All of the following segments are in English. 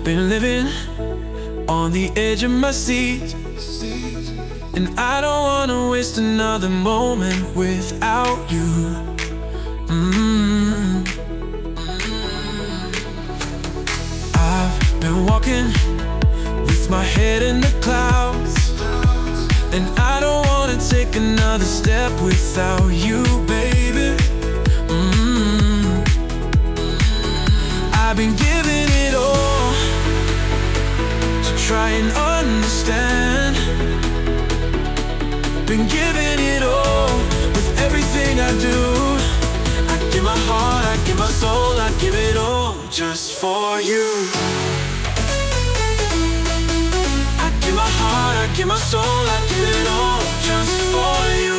Been living on the edge of my seat, and I don't wanna waste another moment without you. I've been walking with my head in the clouds, and I don't wanna take another step without you, baby. I've been giving it all to try and understand. Been giving it all with everything I do. I give my heart, I give my soul, I give it all just for you. I give my heart, I give my soul, I give it all just for you.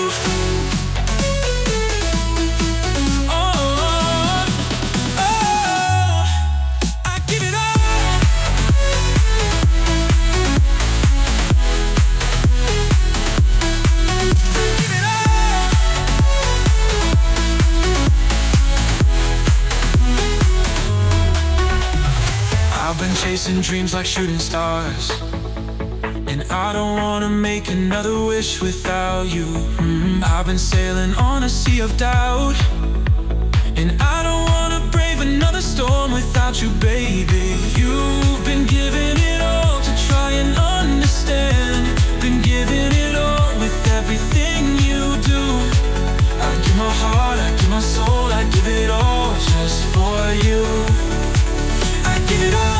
I've been chasing dreams like shooting stars, and I don't wanna make another wish without you. I've been sailing on a sea of doubt, and I don't wanna brave another storm without you, baby. You've been giving it all to try and understand. Been giving it all with everything you do. I give my heart, I give my soul, I give it all just for you. I give it all.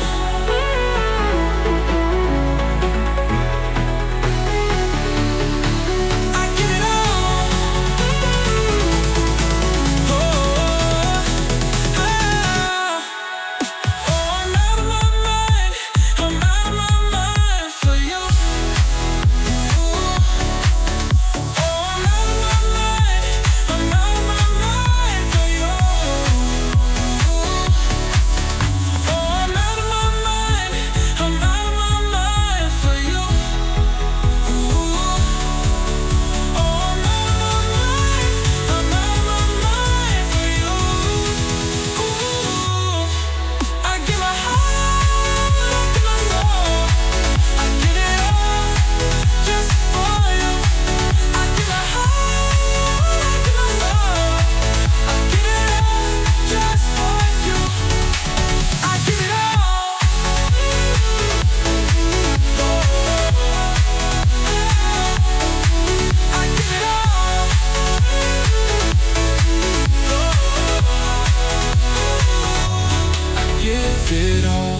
It all.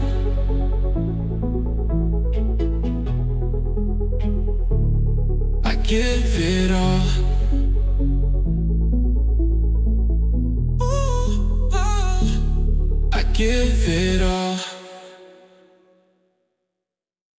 I give it all. Ooh, oh. I give it all.